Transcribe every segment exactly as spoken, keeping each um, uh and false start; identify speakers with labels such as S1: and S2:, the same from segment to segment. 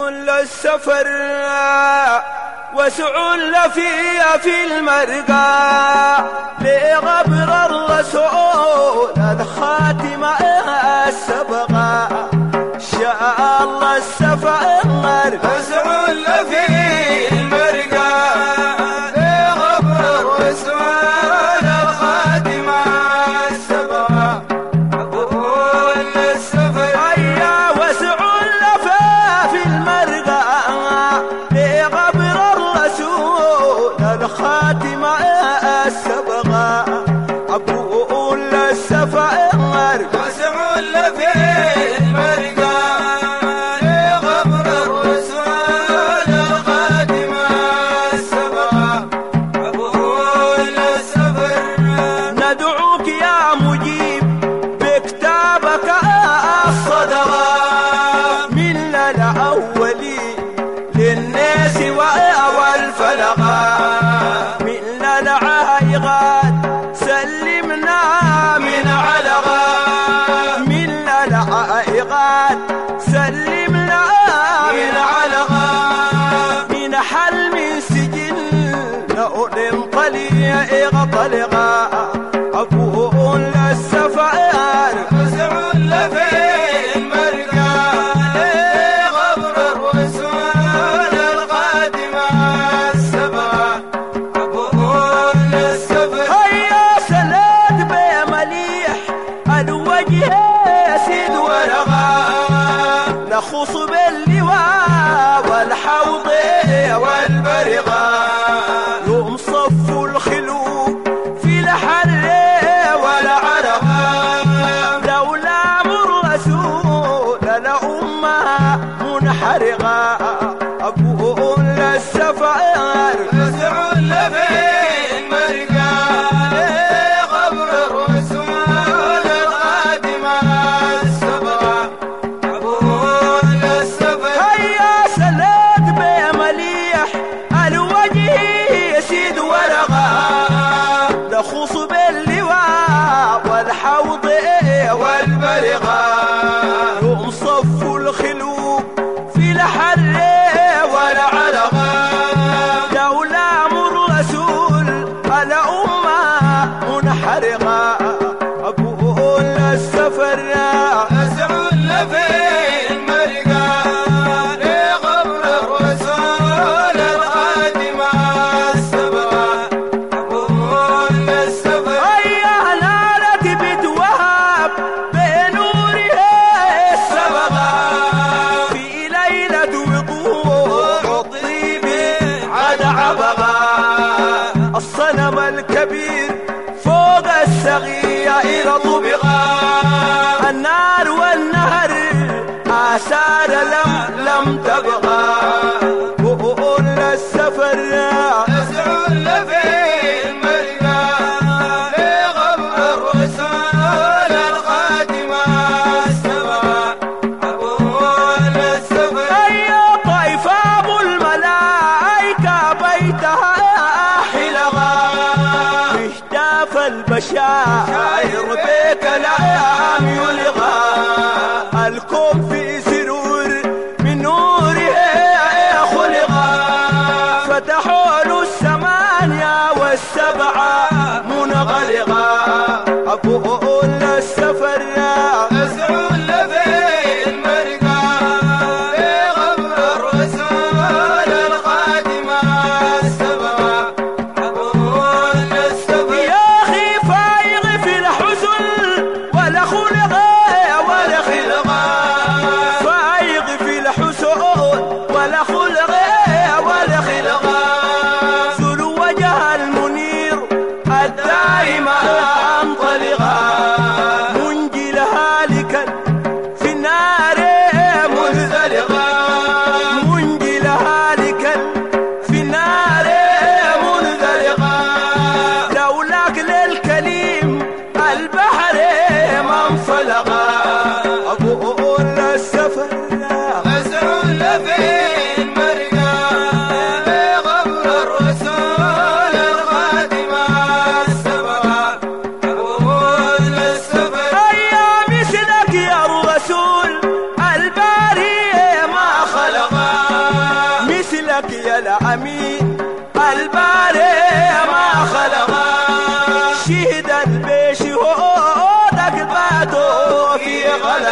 S1: السفر وسع لفي في المرقى لغبر الرسول الخاتم السبقى شاء الله السفر وسع لفي المرقى لغبر الرسول الخاتم السبقى أقول السفر أيا وسع لفي المرقى لغبر الرسول الخاتم السبقى أقول السفر وسع لفي المرقى لغبر الرسول الخاتم السبقى أقول السفر ندعوك يا مجيب بكتابك الصدقة من الأولين للناس والفلقة من العائقات سلمنا من علقة من العائقات سلمنا من علقة من حل من سجن نؤلم طليق طلقة أقول السفر وسع لفي المرقى لغبر الرسول الخاتم السبقى أقول السفر هيا سلات بمليح الوجه يسد ورقا نخص باللواء والحوض والبرقا يوم صف الخلوق في الحر والعرق لولا الرسول لأمة منحرقة أقول السفر وسع لفي المرقى لغبر الرسول الخاتم السبقى أقول السفر هيا سلات بمليح الوجه يسيد ورقا نخص باللواء والحوض والبرقا يوم صف الخلوق في الحر والعرق لولا الرسول الأمة منحرقة أقول السفر وسع لفي المرقى لغبر الرسول الخاتم السبقى أقول السفر هيا نالت بتوهب بنوره السبقى في ليلة وضوء الطيب عد عبقى الصنم الكبير فوق الصغير طبقا النار والنهر آثار لم لم تبقى وقول السفر وسع لفي المرقى لغبر الرسول الخاتم السبقى أقول السفر هيا طيف أبو الملائكة بيتها حلقا مهتاف البشائر بك الأيام يلغى الكون في سرور من نوره خلقا فتحوا له الثمانية والسبعة منغلقا أقول السفر وسع لفي المرقى لغبر الرسول الخاتم السبقى أقول السفر يا أخي فايغ في الحزن ولا خلق ولا خلق فايغ في الحزن ولا خلق ولا خلق ذو الوجه المنير الدائم انطلقا منجي هالكا في النار منزلقا منجي هالكا في النار منزلقا لولاك للكليم البحر منفلقا أقول السفر وسع لفي المرقى لغبر الرسول الخاتم السبقى أقول السفر هيا مثلك يا الرسول الباري ما خلقا الأمين الباري ما خلقا شهد البيش هودك باتو في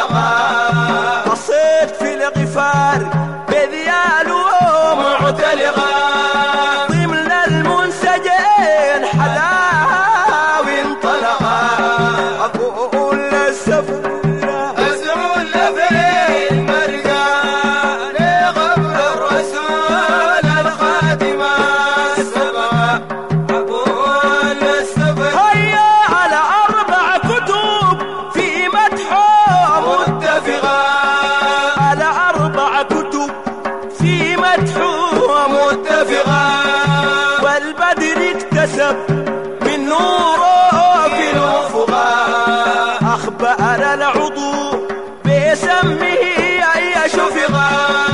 S1: غلقا قصيت في الغفار بذيال ومعتلقا ضمن المنسجين حلاها وانطلقا أقول للسفر أزعل في المرقى لغبر الرسول الخاتم السبعة أقول للسفر هيا على أربع كتب في مدحه متفقا على أربع كتب في مدحه متفقا والبدر اكتسب من نوره في الأفقا أخبأنا العضو بسمه أي شفقا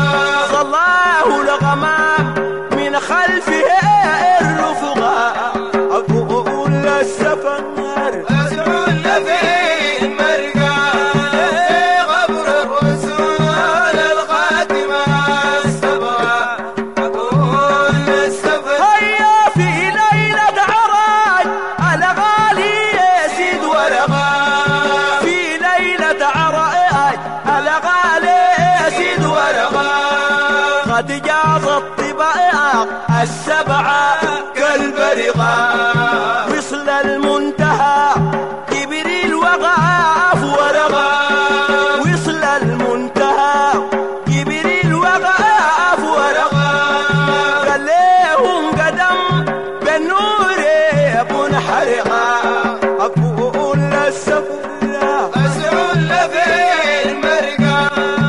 S1: صلاه الغمام من خلفه الرفقا أقول للسفر أزعل في المرقى غبر الرسول الخاتم السبعة أقول للسفر هيا في ليلة عراج على غالي يزيد ورقا في ليلة عراج على غالي يزيد ورقا قد جاز الطباق السبعة كالبرقا وصل المنتهى جبريل وقف ورقا وصل المنتهى جبريل وقف ورقا قال لهم قدم بالنور بنحرقا أقول للسفر أزعل في المرقى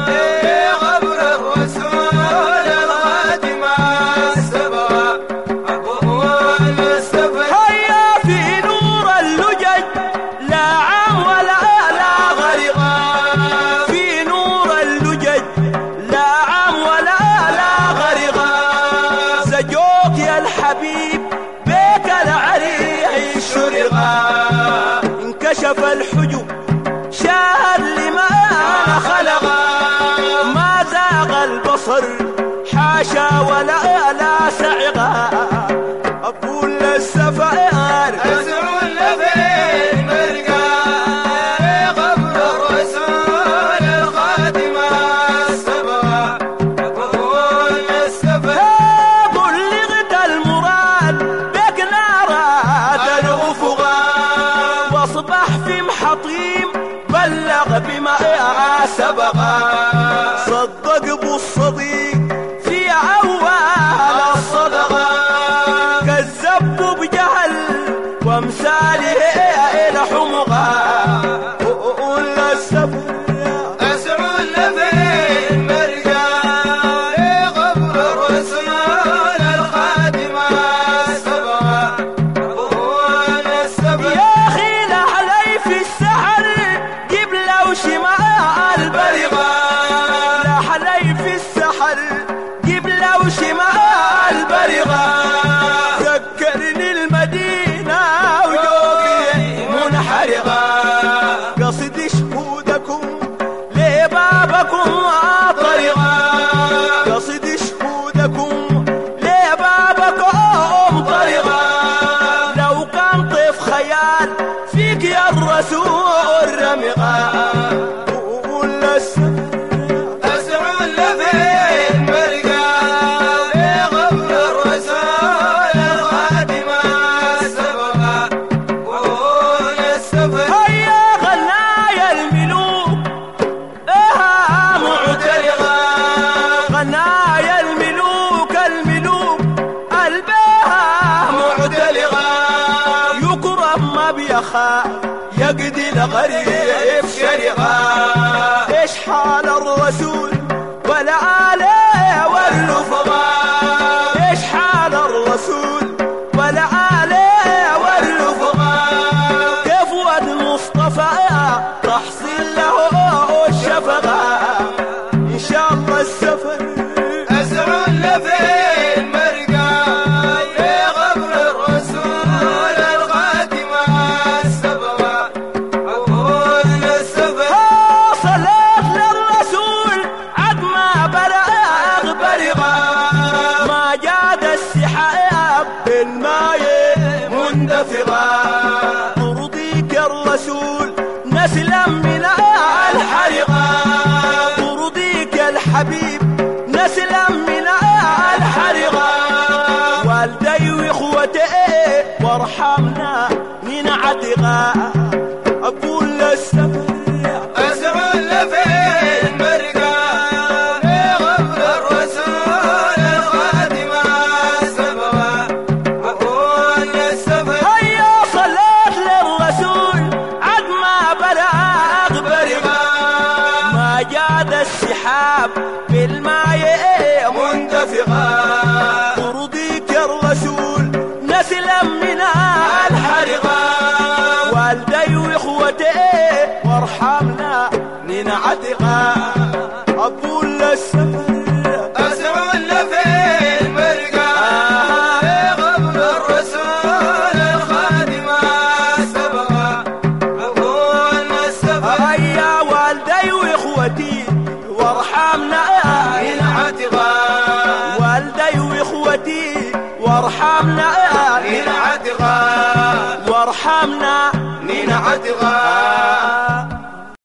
S1: غبر الرسول الخاتم السبعة أقول للسفر هيا في نور اللجج لا عام ولا لا غرقا في نور اللجج لا عام ولا لا غرقا زجوك يا الحبيب بيك العريح شرقا انكشف الحجب شاهد لما أنا خلقا ما زاغ البصر حاشا ولا لا سعقا أقول للسفر أزعل في المرقى غبر الرسول الخاتم السبعة أقول للسفر بلغت المراد بك نارات الأفقا واصبح في محطيم بلغ بما سبقا صدق بالصديق في أول الصدقة حبيب نسلم من الحرقة، والدي واخوتي وارحمنا من عتقة. اقول للسفر
S2: اسرع لفين مرقى غفر الرسول الخاتمة سبوة. اقول للسفر
S1: هيا صليت للرسول عد ما بلغ برقة، ما جاد السحاب بالماء
S2: منتفقة.
S1: ترضيك الرسول نسلم من الحرقة، والدي واخوتي وارحمنا من عتقة. اقول للسفر
S2: اسرع لفين مرقى غفر الرسول الخاتمة سبوة. اقول للسفر
S1: هيا والدي واخوتي وارحمنا
S2: من عتقة.
S1: والدي واخوتي وارحمنا
S2: من عتقة
S1: وارحمنا
S2: من عتقة.